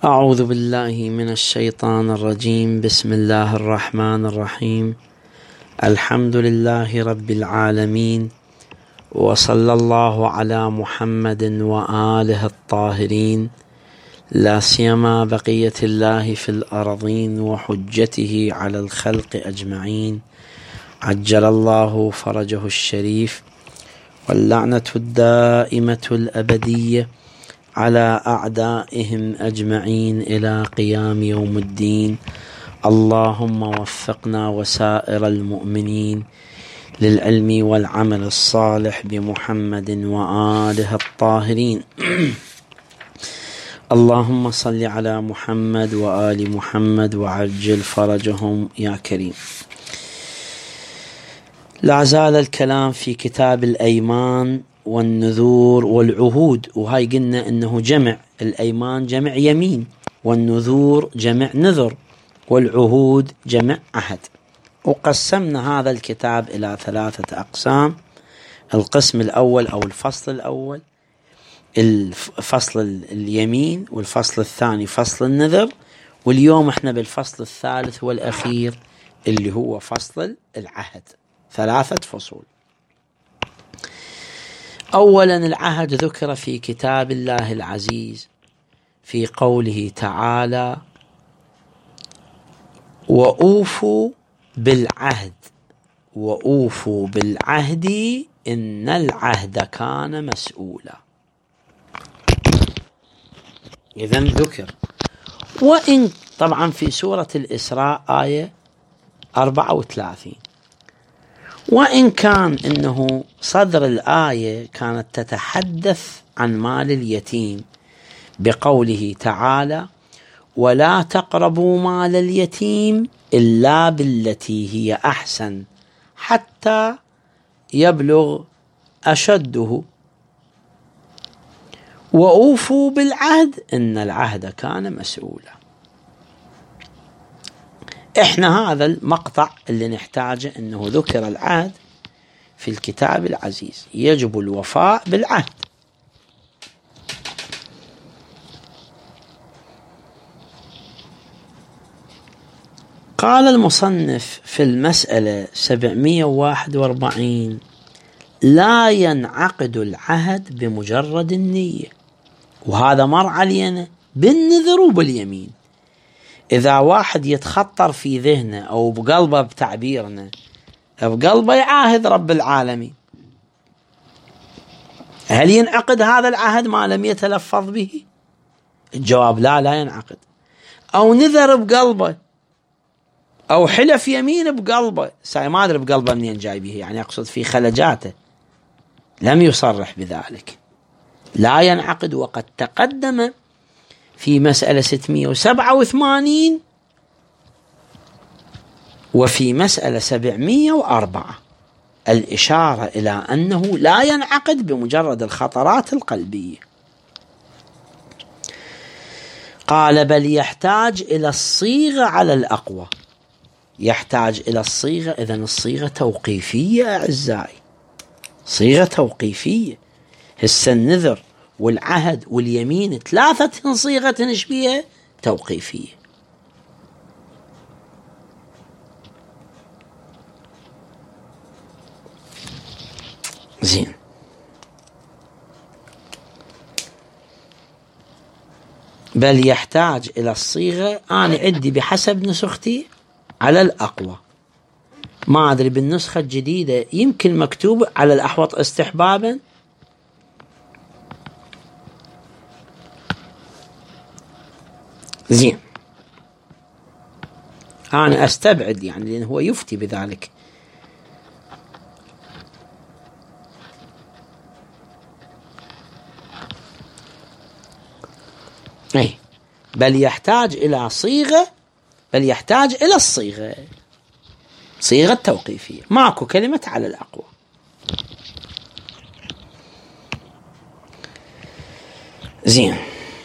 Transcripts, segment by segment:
أعوذ بالله من الشيطان الرجيم. بسم الله الرحمن الرحيم. الحمد لله رب العالمين، وصلى الله على محمد وآله الطاهرين، لا سيما بقية الله في الأرضين وحجته على الخلق أجمعين، عجل الله فرجه الشريف، واللعنة الدائمة الأبدية على أعدائهم أجمعين إلى قيام يوم الدين. اللهم وفقنا وسائر المؤمنين للعلم والعمل الصالح بمحمد وآله الطاهرين. اللهم صل على محمد وآل محمد وعجل فرجهم يا كريم. لا زال الكلام في كتاب الأيمان والنذور والعهود، وهاي قلنا انه جمع الأيمان جمع يمين، والنذور جمع نذر، والعهود جمع عهد. وقسمنا هذا الكتاب إلى 3 أقسام. القسم الأول أو الفصل الأول الفصل اليمين، والفصل الثاني فصل النذر، واليوم احنا بالفصل الثالث والأخير اللي هو فصل العهد. 3 فصول. أولا العهد ذكر في كتاب الله العزيز في قوله تعالى: وأوفوا بالعهد وأوفوا بالعهد إن العهد كان مسؤولا. إذن ذكر، وإن طبعا في سورة الإسراء آية 34، وإن كان إنه صدر الآية كانت تتحدث عن مال اليتيم بقوله تعالى: ولا تقربوا مال اليتيم إلا بالتي هي أحسن حتى يبلغ أشده وأوفوا بالعهد إن العهد كان مسؤولا. إحنا هذا المقطع اللي نحتاجه، إنه ذكر العهد في الكتاب العزيز، يجب الوفاء بالعهد. قال المصنف في المسألة 741: لا ينعقد العهد بمجرد النية، وهذا مر علينا بالنذر وباليمين. إذا واحد يتخطر في ذهنه أو بقلبه، بتعبيرنا بقلبه يعاهد رب العالمين، هل ينعقد هذا العهد ما لم يتلفظ به؟ الجواب لا ينعقد. أو نذر بقلبه، أو حلف يمين بقلبه، ما أدري بقلبه منين جاي به، يعني أقصد في خلجاته، لم يصرح بذلك، لا ينعقد. وقد تقدم في مسألة 687 وفي مسألة 704 الإشارة إلى أنه لا ينعقد بمجرد الخطرات القلبية. قال: بل يحتاج إلى الصيغة على الأقوى. يحتاج إلى الصيغة، إذن الصيغة توقيفية أعزائي، صيغة توقيفية. هسه النذر والعهد واليمين 3 صيغة نشبيها توقيفية. زين. بل يحتاج إلى الصيغة، أنا عندي بحسب نسختي على الأقوى، ما أدري بالنسخة الجديدة يمكن مكتوب على الأحوط استحبابا. زين، أنا أستبعد يعني، لأنه هو يفتي بذلك. بل يحتاج إلى صيغة، بل يحتاج إلى الصيغة، صيغة توقيفية، ماكو كلمة على الأقوى. زين.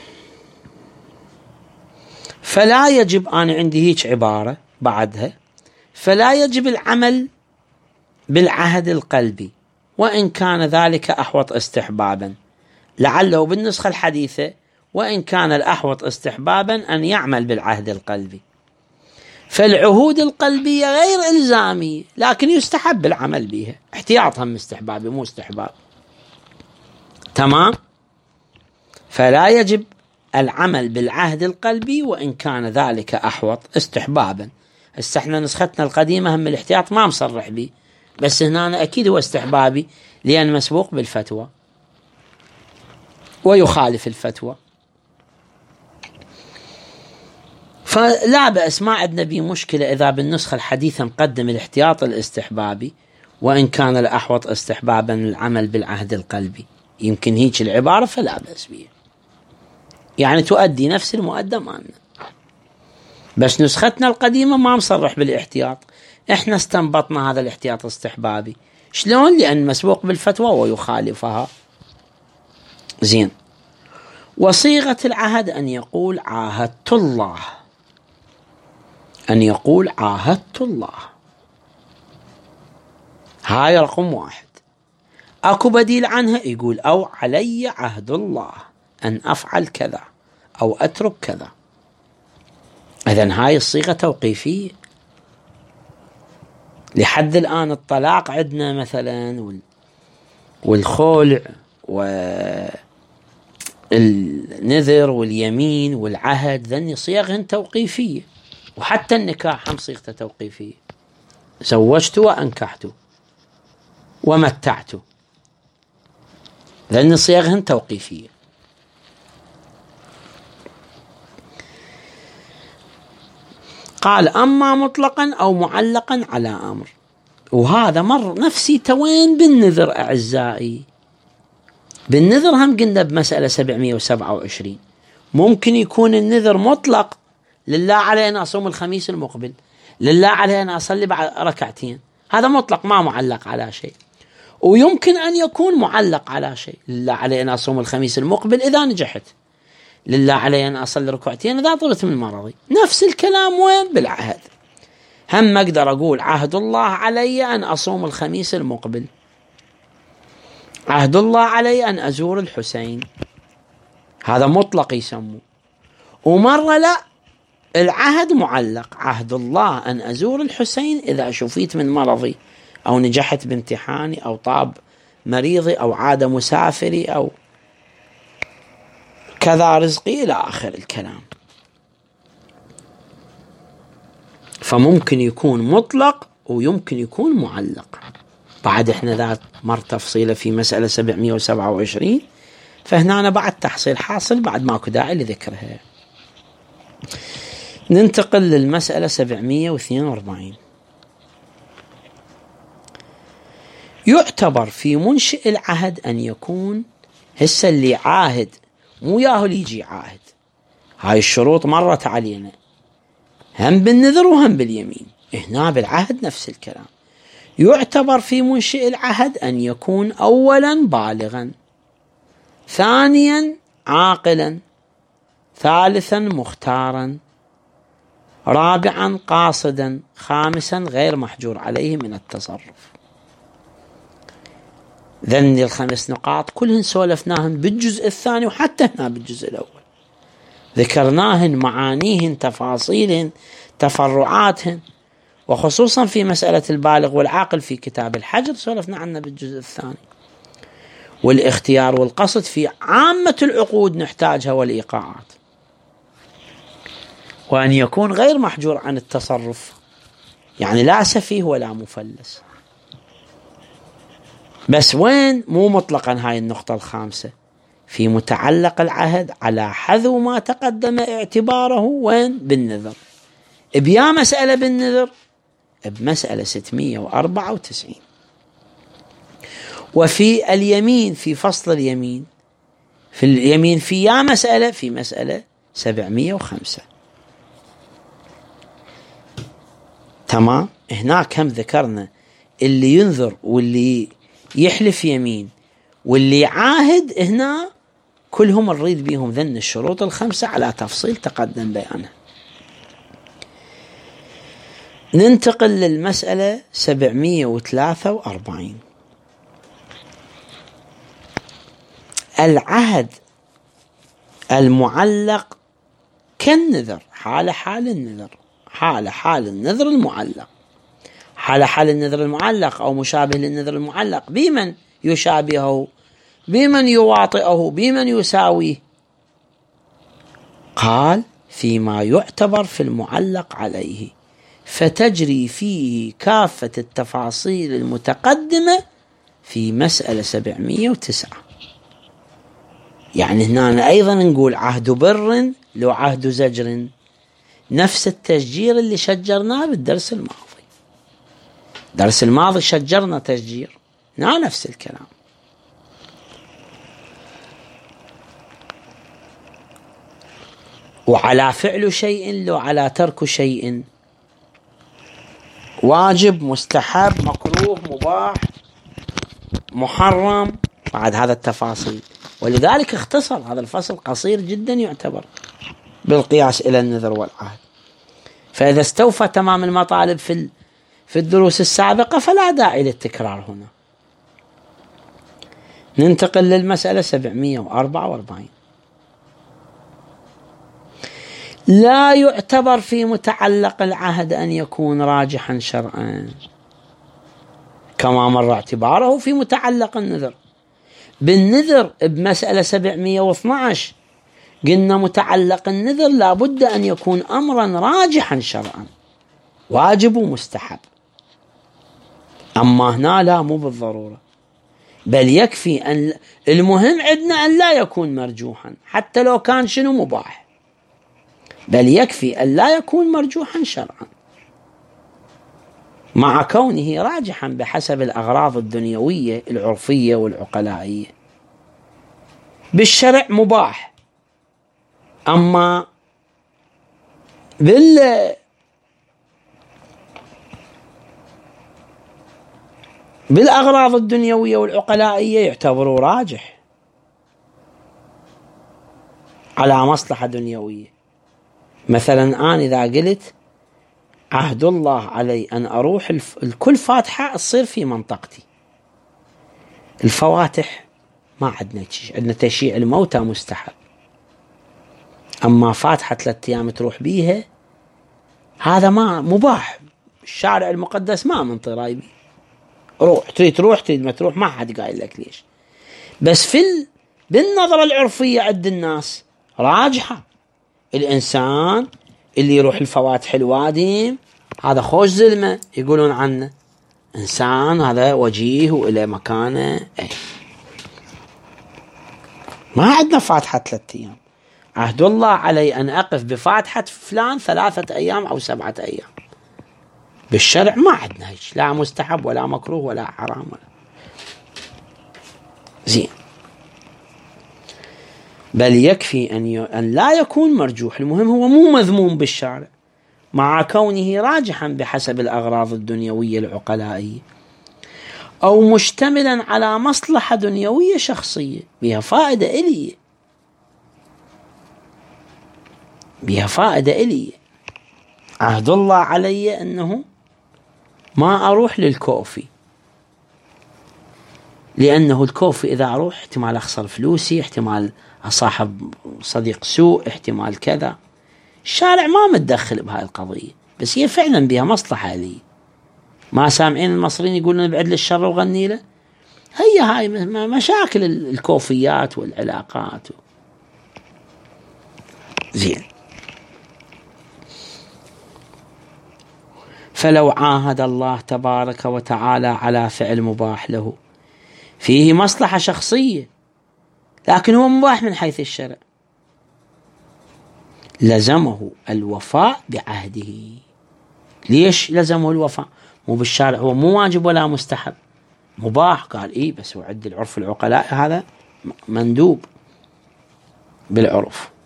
فلا يجب، أنا عندي هيك عبارة بعدها: فلا يجب العمل بالعهد القلبي وإن كان ذلك أحوط استحبابا، لعله بالنسخة الحديثة وإن كان الأحوط استحبابا أن يعمل بالعهد القلبي. فالعهود القلبية غير إلزامية لكن يستحب العمل بها، احتياطها من استحبابي مو استحباب. تمام؟ فلا يجب العمل بالعهد القلبي وإن كان ذلك أحوط استحبابا. هسه احنا نسختنا القديمة هم الاحتياط ما مصرح به، بس هنا أكيد هو استحبابي لأن مسبوق بالفتوى ويخالف الفتوى. فلا بأس، ما عندنا به مشكلة إذا بالنسخة الحديثة مقدم الاحتياط الاستحبابي وإن كان الأحوط استحبابا العمل بالعهد القلبي، يمكن هيك العبارة فلا بأس به، يعني تؤدي نفس المؤدى مالنا. بس نسختنا القديمة ما مصرح بالاحتياط، احنا استنبطنا هذا الاحتياط استحبابي. شلون؟ لأن مسبوق بالفتوى ويخالفها. زين. وصيغة العهد أن يقول عاهدت الله، أن يقول عاهدت الله، هاي رقم 1. أكو بديل عنها يقول أو علي عهد الله أن أفعل كذا أو أترك كذا. إذن هاي الصيغة توقيفية. لحد الآن الطلاق عندنا مثلا والخلع والنذر واليمين والعهد، ذني صيغهن توقيفية، وحتى النكاح هم صيغته توقيفية. زوجت وأنكحت ومتعت، ذني صيغهن توقيفية. قال أما مطلقا أو معلقا على أمر، وهذا مر نفسي توين بالنذر أعزائي. بالنذر هم قلنا بمسألة 727 ممكن يكون النذر مطلق، لله علي أن أصوم الخميس المقبل، لله علي أن أصلي بعد ركعتين، هذا مطلق ما معلق على شيء. ويمكن أن يكون معلق على شيء، لله علي أن أصوم الخميس المقبل إذا نجحت، لله علي أن أصلي ركعتين إذا طلت من مرضي. نفس الكلام وين؟ بالعهد. هم أقدر أقول عهد الله علي أن أصوم الخميس المقبل، عهد الله علي أن أزور الحسين، هذا مطلق يسموه. ومرة لا، العهد معلق، عهد الله أن أزور الحسين إذا شفيت من مرضي أو نجحت بامتحاني أو طاب مريضي أو عاد مسافري أو كذا رزقي إلى آخر الكلام. فممكن يكون مطلق ويمكن يكون معلق. بعد احنا ذات مر تفصيله في مسألة 727، فهنا أنا بعد تحصيل حاصل بعد ماكو داعي لذكرها. ننتقل للمسألة 742. يعتبر في منشئ العهد أن يكون هسه اللي عاهد مو ياهو اللي يجي عاهد، هاي الشروط مرت علينا هم بالنذر وهم باليمين. هنا بالعهد نفس الكلام. يعتبر في منشئ العهد أن يكون أولا بالغا، ثانيا عاقلا، ثالثا مختارا، رابعا قاصدا، خامسا غير محجور عليه من التصرف. ذني الخمس نقاط كلهن سولفناهن بالجزء الثاني، وحتى هنا بالجزء الأول ذكرناهن، معانيهن، تفاصيلهن، تفرعاتهن، وخصوصا في مسألة البالغ والعاقل في كتاب الحجر سولفنا عنه بالجزء الثاني. والاختيار والقصد في عامة العقود نحتاجها والإيقاعات. وأن يكون غير محجور عن التصرف، يعني لا سفيه ولا مفلس. بس وين؟ مو مطلقا هاي النقطة الخامسة في متعلق العهد على حذو ما تقدم اعتباره وين؟ بالنذر. بيا مسألة بالنذر بمسألة 694. وفي اليمين في فصل اليمين، في اليمين في يا مسألة في مسألة 705. تمام. هناك هم ذكرنا اللي ينذر واللي يحلف يمين واللي عاهد، هنا كلهم نريد بيهم ذن الشروط الخمسة على تفصيل تقدم بيانه. ننتقل للمسألة 743. العهد المعلق كالنذر، حال النذر، حال النذر المعلق، حال النذر المعلق أو مشابه للنذر المعلق. بمن يشابهه؟ بمن يواطئه؟ بمن يساويه؟ قال فيما يعتبر في المعلق عليه، فتجري فيه كافة التفاصيل المتقدمة في مسألة 709. يعني هنا أيضا نقول عهد بر لو عهد زجر، نفس التشجير اللي شجرناه بالدرس الماضي. الدرس الماضي شجرنا تشجير، نفس الكلام. وعلى فعل شيء لو على ترك شيء، واجب، مستحب، مكروه، مباح، محرم، بعد هذا التفاصيل. ولذلك اختصر هذا الفصل، قصير جدا يعتبر بالقياس إلى النذر والعهد. فإذا استوفى تمام المطالب في الدروس السابقة فلا داعي للتكرار هنا. ننتقل للمسألة 744. لا يعتبر في متعلق العهد أن يكون راجحا شرعا، كما مر اعتباره في متعلق النذر. بالنذر بمسألة 712 قلنا متعلق النذر لا بد أن يكون أمرا راجحا شرعا، واجب ومستحب. أما هنا لا، مو بالضرورة، بل يكفي أن المهم عندنا أن لا يكون مرجوحا حتى لو كان شنو مباح، بل يكفي أن لا يكون مرجوحا شرعا مع كونه راجحا بحسب الأغراض الدنيوية العرفية والعقلائية. بالشرع مباح، أما بالأغراض الدنيوية والعقلائية يعتبروا راجح على مصلحة دنيوية. مثلا أنا إذا قلت عهد الله علي أن أروح الكل فاتحة تصير في منطقتي، الفواتح ما عندنا تشييع الموتى مستحب، أما فاتحة 3 أيام تروح بيها هذا ما مباح، الشارع المقدس ما منطي رايبي، روح تروح تريد ما تروح ما حد قايل لك ليش. بس بالنظرة العرفية عند الناس راجحة، الإنسان اللي يروح الفواتح الوادم هذا خوش زلمة، يقولون عنه إنسان هذا وجيه وإلى مكانه. ما عندنا فاتحة 3 أيام، عهد الله علي أن أقف بفاتحة فلان 3 أيام أو 7 أيام. بالشرع ما عندنا هيك، لا مستحب ولا مكروه ولا حرام ولا زين، بل يكفي أن لا يكون مرجوح. المهم هو مو مذموم بالشارع مع كونه راجحا بحسب الأغراض الدنيوية العقلائية، أو مشتملا على مصلحة دنيوية شخصية بها فائدة إلي، بها فائدة إلي. عهد الله علي أنه ما أروح للكوفي، لأنه الكوفي إذا أروح احتمال أخسر فلوسي، احتمال أصاحب صديق سوء، احتمال كذا. الشارع ما متدخل بهاي القضية، بس هي فعلا بها مصلحة لي. ما سامعين المصريين يقولون ابعد للشر وغني له؟ هاي مشاكل الكوفيات والعلاقات زين. فلو عاهد الله تبارك وتعالى على فعل مباح له فيه مصلحة شخصية لكن هو مباح من حيث الشرع، لزمه الوفاء بعهده. ليش لزمه الوفاء؟ مو بالشارع هو مو واجب ولا مستحب، مباح. قال إيه بس هو عند العرف العقلاء هذا مندوب بالعرف.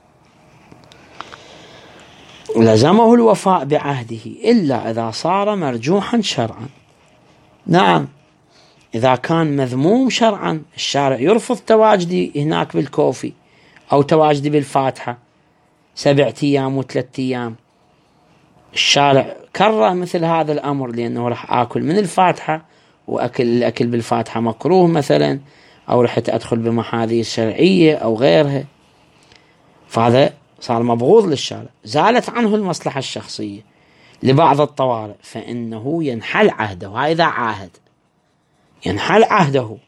لزمه الوفاء بعهده إلا إذا صار مرجوحا شرعا. نعم، إذا كان مذموم شرعا، الشارع يرفض تواجدي هناك بالكوفي أو تواجدي بالفاتحة 7 أيام و3 أيام، الشارع كره مثل هذا الأمر لأنه راح آكل من الفاتحة، الأكل بالفاتحة مكروه مثلا، أو رحت أدخل بمحاذير شرعية أو غيرها. فهذا صار مبغوض للشارع. زالت عنه المصلحة الشخصية لبعض الطوارئ فإنه ينحل عهده. هذا عاهد ينحل عهده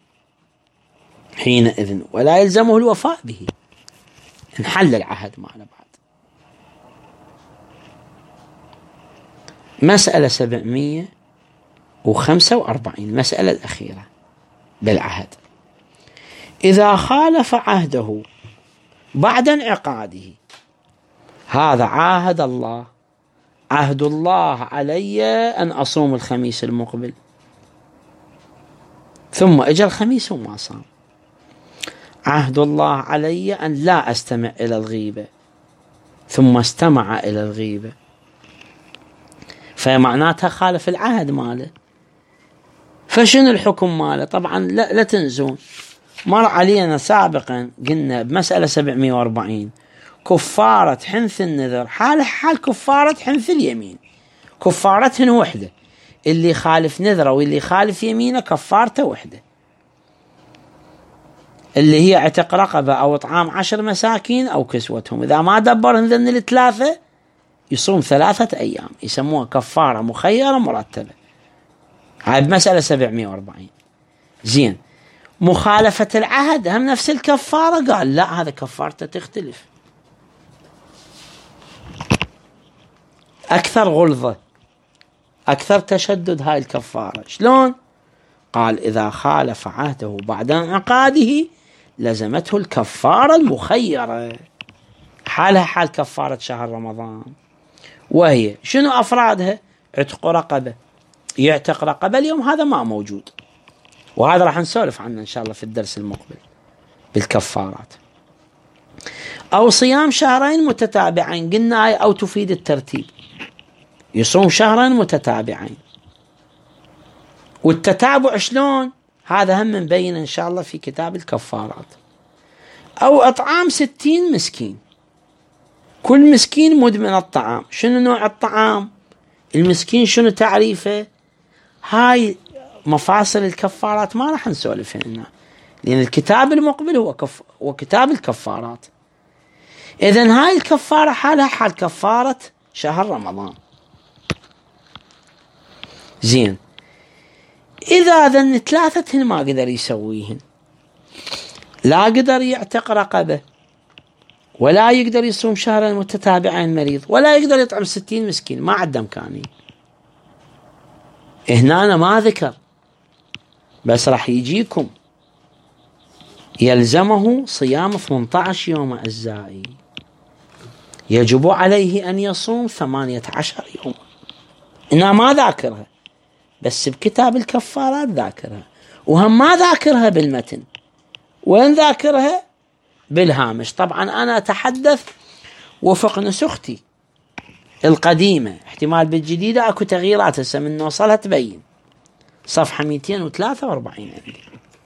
حينئذ ولا يلزمه الوفاء به، انحل العهد معنا. بعد مسألة 745 المسألة الأخيرة بالعهد: إذا خالف عهده بعد انعقاده، هذا عاهد الله، عهد الله علي أن أصوم الخميس المقبل، ثم إجا الخميس وما صام. عهد الله علي أن لا أستمع إلى الغيبة، ثم استمع إلى الغيبة، فمعناتها خالف العهد ماله. فشنو الحكم ماله؟ طبعا لا تنسون، مر علينا سابقا قلنا بمسألة 740 كفارة حنث النذر حال كفارة حنث اليمين. كفارتهن وحدة، اللي خالف نذره واللي خالف يمينه كفارته وحدة، اللي هي عتق رقبة أو إطعام 10 مساكين أو كسوتهم. إذا ما دبرهن ذن الثلاثة يصوم 3 أيام، يسموها كفارة مخيرة مرتبة. هاي بمسألة 740. زين، مخالفة العهد هم نفس الكفارة؟ قال لا، هذا كفارته تختلف، أكثر غلظة، أكثر تشدد هاي الكفارة. شلون؟ قال إذا خالف عهده بعد انعقاده لزمته الكفارة المخيرة، حالها حال كفارة شهر رمضان، وهي شنو أفرادها؟ عتق رقبة، يعتق رقبة. اليوم هذا ما موجود، وهذا راح نسولف عنه إن شاء الله في الدرس المقبل بالكفارات. أو صيام 2 شهرين متتابعين، قلنا أو تفيد الترتيب، يصوم 2 شهرين متتابعين. والتتابع شلون؟ هذا هم مبين إن شاء الله في كتاب الكفارات. أو إطعام 60 مسكين، كل مسكين مد من الطعام. شنو نوع الطعام؟ المسكين شنو تعريفه؟ هاي مفاصل الكفارات ما راح نسولف هنا، لأن الكتاب المقبل هو كتاب الكفارات. إذن هاي الكفارة حالها حال كفارة شهر رمضان. زين، إذا ذن 3 ما قدر يسويهن، لا قدر يعتق رقبة، ولا يقدر يصوم 2 شهرين متتابعين مريض، ولا يقدر يطعم 60 مسكين، ما عنده إمكانية. هنا أنا ما ذكر، بس راح يجيكم يلزمه صيام 18 يوم أجزائي، يجب عليه أن يصوم 18 يوم. أنا ما ذاكرها، بس بكتاب الكفارات ذاكرها، وهم ما ذاكرها بالمتن. وين ذاكرها؟ بالهامش. طبعا أنا أتحدث وفق نسختي القديمة، احتمال بالجديدة أكو تغييرات هسه من نوصلها تبين. صفحة 243 عندي،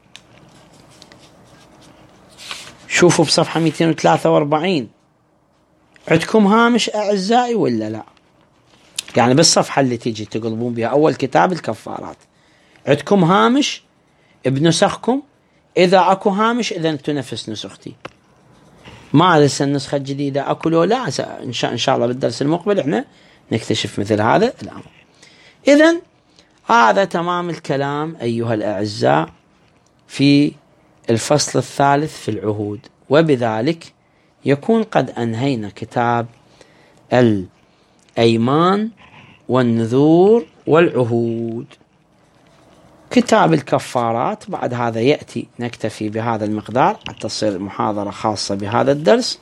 شوفوا بصفحة 243 عندكم هامش أعزائي ولا لا؟ يعني بالصفحة اللي تيجي تقلبون بها أول كتاب الكفارات عندكم هامش بنسخكم؟ إذا أكو هامش إذا أنتو نفس نسختي. ما لسه النسخة الجديدة أكو لو لا، إن شاء الله بالدرس المقبل إحنا نكتشف مثل هذا الأمر. إذن هذا تمام الكلام أيها الأعزاء في الفصل الثالث في العهود، وبذلك يكون قد أنهينا كتاب الأيمان والنذور والعهود. كتاب الكفارات بعد هذا يأتي، نكتفي بهذا المقدار حتى تصير محاضرة خاصة بهذا الدرس.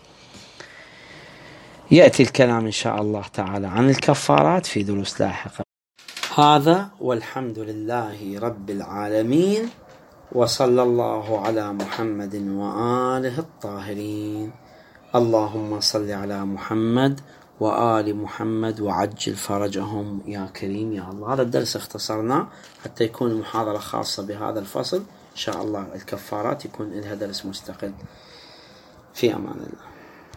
يأتي الكلام إن شاء الله تعالى عن الكفارات في دروس لاحقة. هذا والحمد لله رب العالمين، وصلى الله على محمد وآله الطاهرين. اللهم صل على محمد وآل محمد وعجل فرجهم يا كريم يا الله. هذا الدرس اختصرناه حتى يكون محاضرة خاصة بهذا الفصل إن شاء الله. الكفارات يكون لها درس مستقل. في أمان الله.